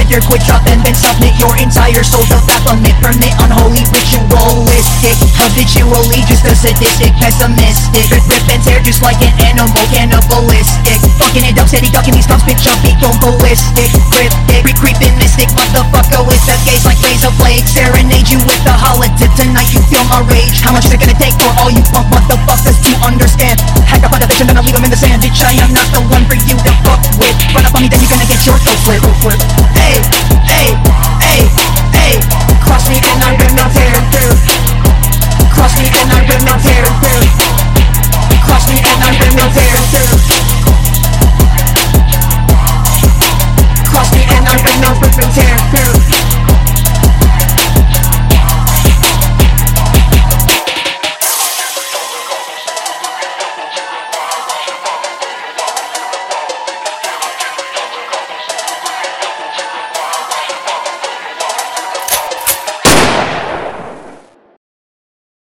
your quick drop and then submit your entire soul to Baphomet. Permit unholy ritualistic habitually just a sadistic pessimistic. Rip and tear just like an animal cannibalistic. Fucking it up, steady ducking these thumbs, bitch up, beat going ballistic. Cryptic, creeping mystic motherfucker with that gaze like laser blades. Serenade you with the holotype, tonight you feel my rage. How much is it gonna take for all you punk motherfuckers to understand? Hack up on the bitch and then I'll leave them in the sand. Bitch, I am not the one for you to fuck with. Run up on me, then you're gonna get your throat slit.